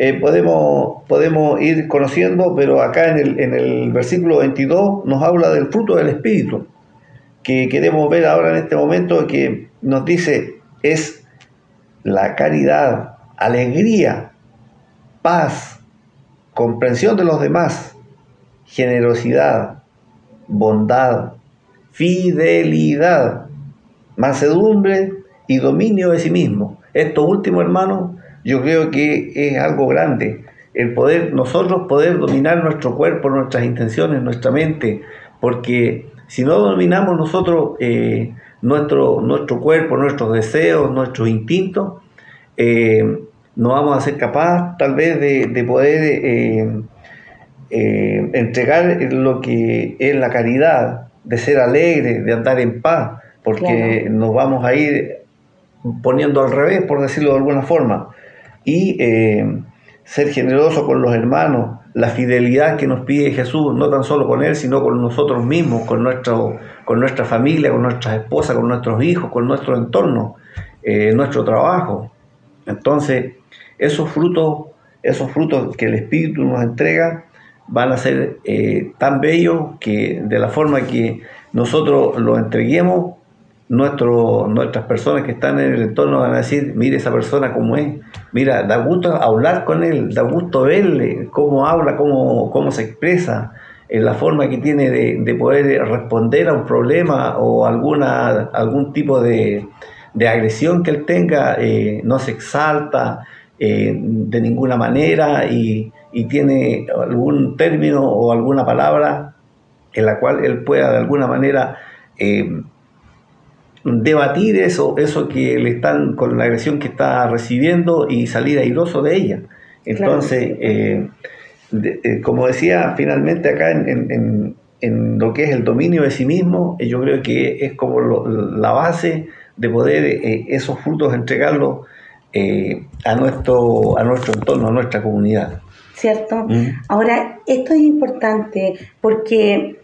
podemos ir conociendo, pero acá en el versículo 22 nos habla del fruto del Espíritu, que queremos ver ahora en este momento, que nos dice es la caridad, alegría, paz, comprensión de los demás, generosidad, bondad, fidelidad, mansedumbre y dominio de sí mismo. Esto último, hermano, yo creo que es algo grande, el poder, nosotros poder dominar nuestro cuerpo, nuestras intenciones, nuestra mente, porque si no dominamos nosotros nuestro cuerpo, nuestros deseos, nuestros instintos, no vamos a ser capaces tal vez de poder entregar lo que es la caridad, de ser alegre, de andar en paz, porque claro, nos vamos a ir poniendo al revés, por decirlo de alguna forma, y ser generoso con los hermanos, la fidelidad que nos pide Jesús, no tan solo con Él, sino con nosotros mismos, con nuestra familia, con nuestras esposas, con nuestros hijos, con nuestro entorno, nuestro trabajo. Entonces, esos frutos que el Espíritu nos entrega van a ser tan bellos que de la forma que nosotros los entreguemos, nuestras personas que están en el entorno van a decir, mire esa persona cómo es, mira, da gusto hablar con él, da gusto verle cómo habla, cómo se expresa, en la forma que tiene de poder responder a un problema o algún tipo de agresión que él tenga, no se exalta de ninguna manera y tiene algún término o alguna palabra en la cual él pueda de alguna manera debatir eso que le están con la agresión que está recibiendo y salir airoso de ella. Entonces, claro, como decía, finalmente acá en lo que es el dominio de sí mismo, yo creo que es como la base de poder esos frutos entregarlos a nuestro entorno, a nuestra comunidad. ¿Cierto? Ahora, esto es importante porque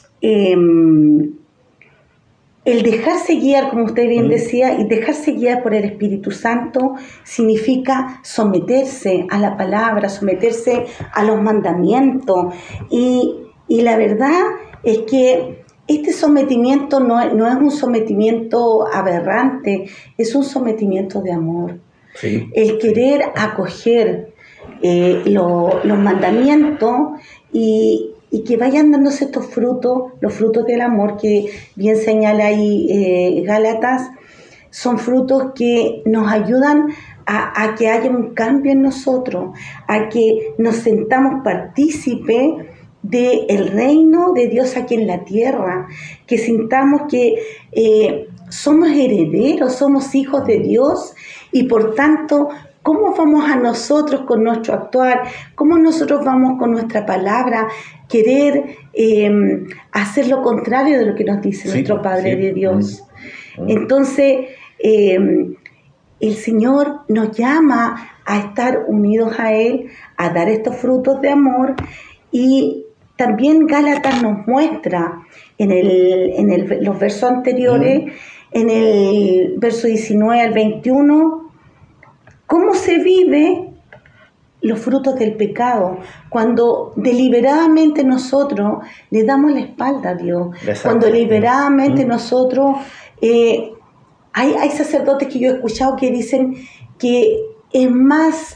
el dejarse guiar, como usted bien decía, y dejarse guiar por el Espíritu Santo significa someterse a la palabra, someterse a los mandamientos. Y la verdad es que este sometimiento no es un sometimiento aberrante, es un sometimiento de amor. Sí. El querer acoger los mandamientos y que vayan dándose estos frutos, los frutos del amor que bien señala ahí Gálatas, son frutos que nos ayudan a que haya un cambio en nosotros, a que nos sentamos partícipes del reino de Dios aquí en la tierra, que sintamos que somos herederos, somos hijos de Dios y por tanto, ¿cómo vamos a nosotros con nuestro actuar? ¿Cómo nosotros vamos con nuestra palabra? Querer hacer lo contrario de lo que nos dice nuestro Padre de Dios. Entonces, el Señor nos llama a estar unidos a Él, a dar estos frutos de amor y también Gálatas nos muestra en los versos anteriores, en el verso 19 al 21, cómo se vive los frutos del pecado, cuando deliberadamente nosotros le damos la espalda a Dios, cuando deliberadamente nosotros, hay sacerdotes que yo he escuchado que dicen que es más,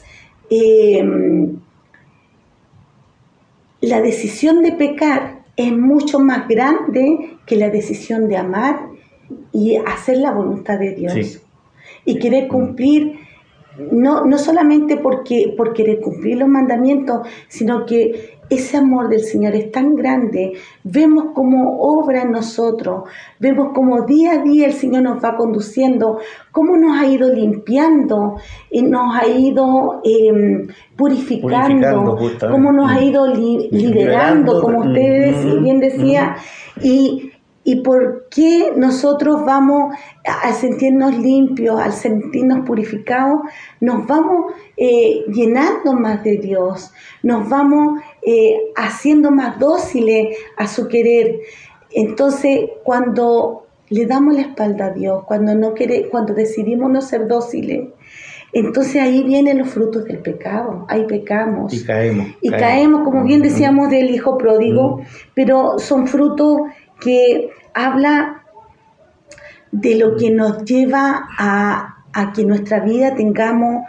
la decisión de pecar es mucho más grande que la decisión de amar y hacer la voluntad de Dios. Sí. Y querer cumplir, no solamente por querer cumplir los mandamientos, sino que ese amor del Señor es tan grande, vemos cómo obra en nosotros, vemos cómo día a día el Señor nos va conduciendo, cómo nos ha ido limpiando, nos ha ido purificando cómo nos ha ido liberando, como usted bien decía, y por qué nosotros vamos al sentirnos limpios, al sentirnos purificados, nos vamos llenando más de Dios, nos vamos haciendo más dóciles a su querer. Entonces, cuando le damos la espalda a Dios, cuando decidimos no ser dóciles, entonces ahí vienen los frutos del pecado, ahí pecamos. Y caemos, como bien decíamos del hijo pródigo, pero son frutos que habla de lo que nos lleva a que en nuestra vida tengamos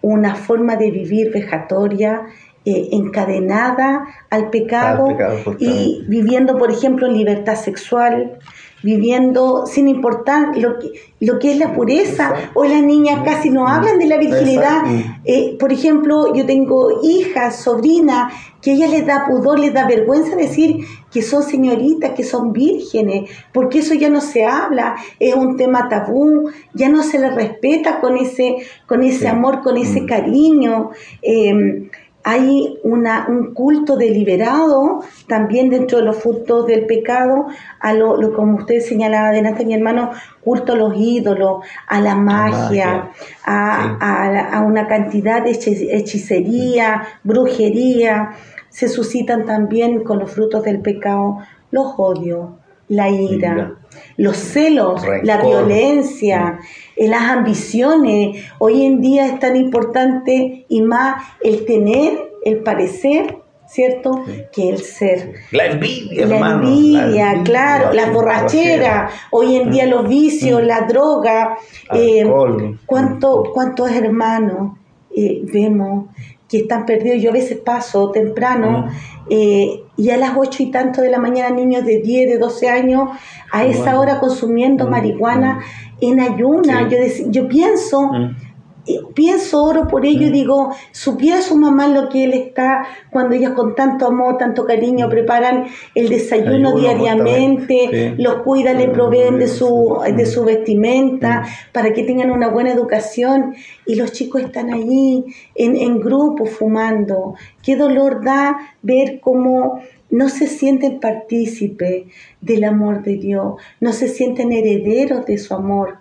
una forma de vivir vejatoria, encadenada al pecado, y viviendo, por ejemplo, en libertad sexual, viviendo sin importar lo que es la pureza. Hoy las niñas casi no hablan de la virginidad. Por ejemplo, yo tengo hijas, sobrinas, que a ellas les da pudor, les da vergüenza decir que son señoritas, que son vírgenes, porque eso ya no se habla, es un tema tabú, ya no se les respeta con ese amor, con ese cariño. Hay un culto deliberado también dentro de los frutos del pecado, como usted señalaba adelante, mi hermano, culto a los ídolos, a la magia, a una cantidad de hechicería, brujería. Se suscitan también con los frutos del pecado los odios, la ira, los celos, la violencia, las ambiciones. Hoy en día es tan importante y más el tener, el parecer, ¿cierto? Que el ser. La envidia, la envidia, claro, la borrachera. Hoy en día los vicios, la droga. ¿Cuántos hermanos vemos que están perdidos? Yo a veces paso temprano y a las 8 y tanto de la mañana, niños de 10, de 12 años, a esa hora consumiendo marihuana en ayuna. Yo pienso, oro por ello y digo, supiera su mamá lo que él está, cuando ellas con tanto amor, tanto cariño preparan el desayuno diariamente, los cuidan, le proveen de su vestimenta para que tengan una buena educación, y los chicos están allí en grupo fumando. Qué dolor da ver cómo no se sienten partícipes del amor de Dios, no se sienten herederos de su amor.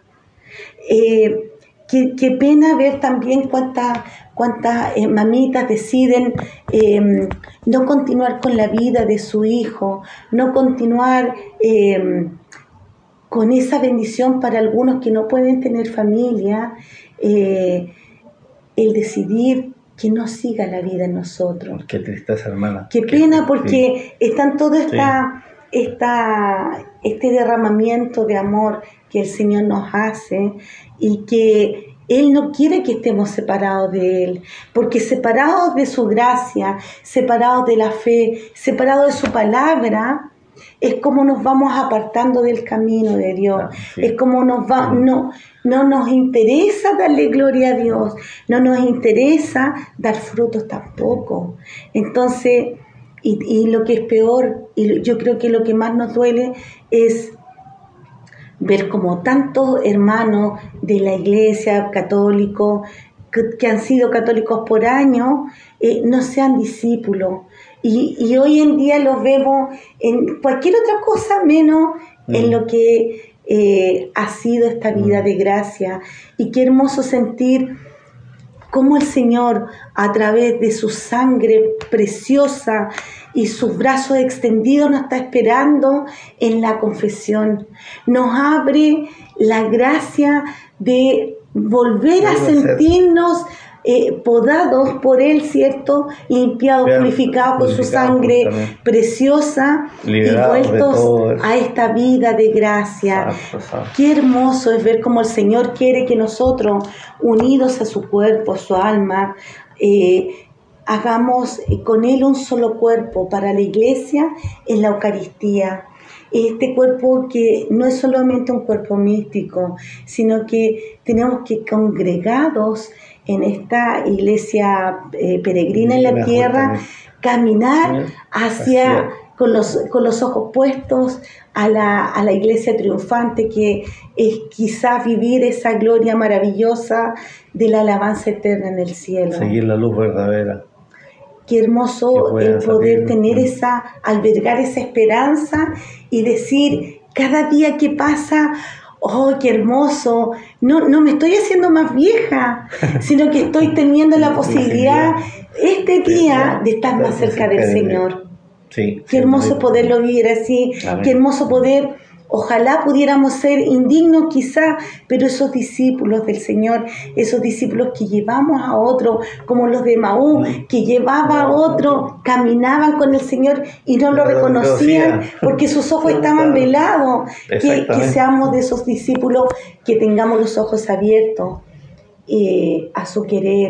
Qué pena ver también cuántas mamitas deciden no continuar con la vida de su hijo, no continuar con esa bendición para algunos que no pueden tener familia, el decidir que no siga la vida en nosotros. Qué tristeza, hermana. Qué pena, porque están todo este derramamiento de amor que el Señor nos hace, y que Él no quiere que estemos separados de Él, porque separados de su gracia, separados de la fe, separados de su palabra, es como nos vamos apartando del camino de Dios. Es como no nos interesa darle gloria a Dios, no nos interesa dar frutos tampoco. Entonces, y lo que es peor, y yo creo que lo que más nos duele es ver como tantos hermanos de la iglesia católicos que han sido católicos por años no sean discípulos, y hoy en día los vemos en cualquier otra cosa menos en lo que ha sido esta vida de gracia. Y qué hermoso sentir cómo el Señor, a través de su sangre preciosa y sus brazos extendidos, nos está esperando en la confesión. Nos abre la gracia de volver a sentirnos podados por Él, ¿cierto? Limpiados, purificados con su sangre preciosa, y vueltos a esta vida de gracia. Qué hermoso es ver cómo el Señor quiere que nosotros, unidos a su cuerpo, a su alma, hagamos con Él un solo cuerpo para la iglesia en la Eucaristía. Este cuerpo que no es solamente un cuerpo místico, sino que tenemos que, congregados en esta iglesia peregrina en la tierra, caminar con los ojos puestos a la iglesia triunfante, que es quizás vivir esa gloria maravillosa de la alabanza eterna en el cielo. Seguir la luz verdadera. Qué hermoso el poder tener albergar esa esperanza y decir cada día que pasa, ¡oh, qué hermoso! No me estoy haciendo más vieja, sino que estoy teniendo la posibilidad este día de estar más cerca del Señor. Sí, qué hermoso poderlo vivir así. Amén. Qué hermoso poder, ojalá pudiéramos ser indignos quizá, pero esos discípulos del Señor, esos discípulos que llevamos a otro, como los de Maús, que llevaba a otro, caminaban con el Señor y no lo reconocían porque sus ojos estaban velados. Que seamos de esos discípulos, que tengamos los ojos abiertos a su querer,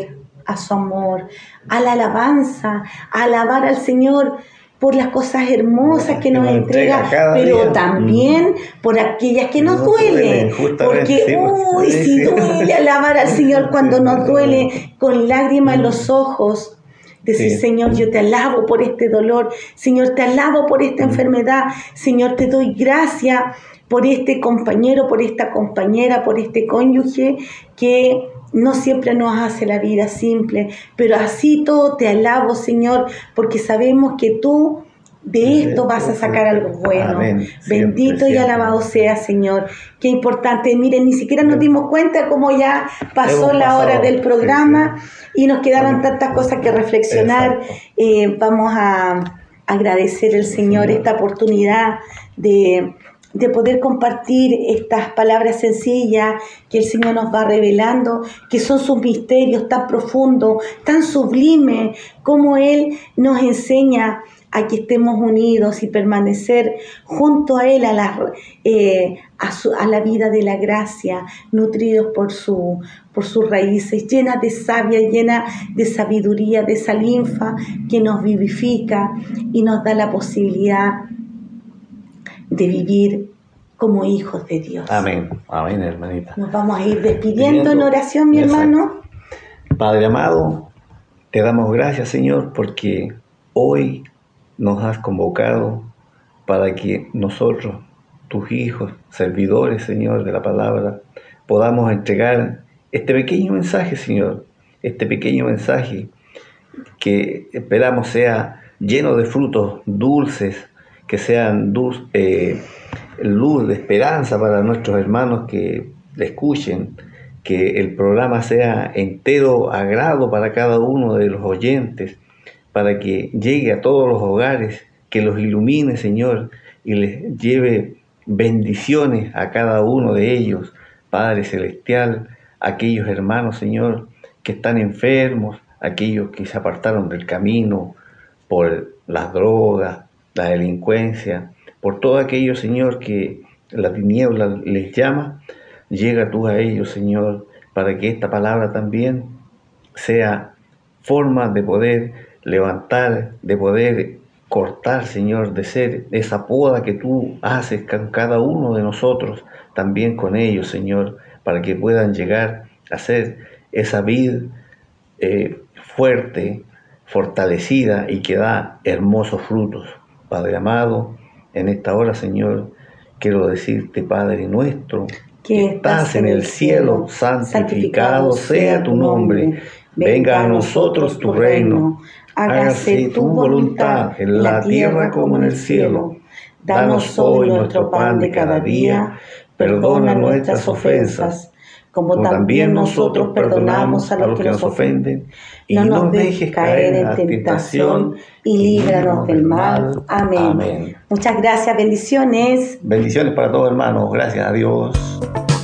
a su amor, a la alabanza, a alabar al Señor por las cosas hermosas que nos entrega, pero día. También por aquellas que nos duelen, porque si duele alabar al Señor cuando nos duele, con lágrimas en los ojos. Decir, Señor, yo te alabo por este dolor, Señor, te alabo por esta enfermedad, Señor, te doy gracias por este compañero, por esta compañera, por este cónyuge que no siempre nos hace la vida simple, pero así todo te alabo, Señor, porque sabemos que tú de esto vas a sacar algo bueno. Amén. Bendito y alabado sea, Señor. Qué importante. Miren, ni siquiera nos dimos cuenta cómo ya pasó la hora del programa y nos quedaron tantas cosas que reflexionar. Vamos a agradecer al Señor esta oportunidad de poder compartir estas palabras sencillas que el Señor nos va revelando, que son sus misterios tan profundos, tan sublimes, como Él nos enseña a que estemos unidos y permanecer junto a Él a la vida de la gracia, nutridos por sus raíces, llenas de savia, llenas de sabiduría, de esa linfa que nos vivifica y nos da la posibilidad de vivir como hijos de Dios. Amén, amén, hermanita. Nos vamos a ir despidiendo en oración, mi hermano. Padre amado, te damos gracias, Señor, porque hoy nos has convocado para que nosotros, tus hijos, servidores, Señor, de la palabra, podamos entregar este pequeño mensaje, Señor, este pequeño mensaje que esperamos sea lleno de frutos dulces, que sean luz de esperanza para nuestros hermanos que le escuchen, que el programa sea entero agrado para cada uno de los oyentes, para que llegue a todos los hogares, que los ilumine, Señor, y les lleve bendiciones a cada uno de ellos, Padre Celestial, aquellos hermanos, Señor, que están enfermos, aquellos que se apartaron del camino por las drogas, la delincuencia, por todo aquello, Señor, que la tiniebla les llama, llega tú a ellos, Señor, para que esta palabra también sea forma de poder levantar, de poder cortar, Señor, de ser esa poda que tú haces con cada uno de nosotros, también con ellos, Señor, para que puedan llegar a ser esa vid fuerte, fortalecida y que da hermosos frutos. Padre amado, en esta hora, Señor, quiero decirte, Padre nuestro, que estás en el cielo, santificado sea tu nombre. Venga a nosotros tu reino. Hágase tu voluntad en la tierra como en el cielo. Danos hoy nuestro pan de cada día. Perdona nuestras ofensas, como también nosotros perdonamos a los que nos ofenden. Y no nos dejes caer en tentación y líbranos del mal. Amén. Amén. Muchas gracias, bendiciones. Bendiciones para todos, hermanos. Gracias a Dios.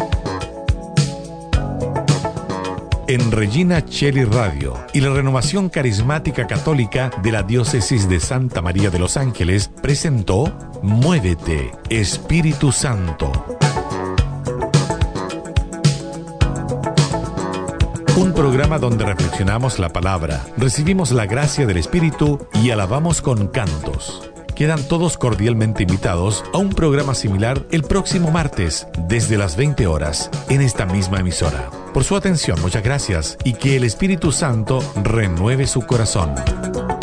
En Regina Coeli Radio y la Renovación Carismática Católica de la Diócesis de Santa María de los Ángeles presentó Muévete, Espíritu Santo. Un programa donde reflexionamos la palabra, recibimos la gracia del Espíritu y alabamos con cantos. Quedan todos cordialmente invitados a un programa similar el próximo martes, desde las 20 horas, en esta misma emisora. Por su atención, muchas gracias y que el Espíritu Santo renueve su corazón.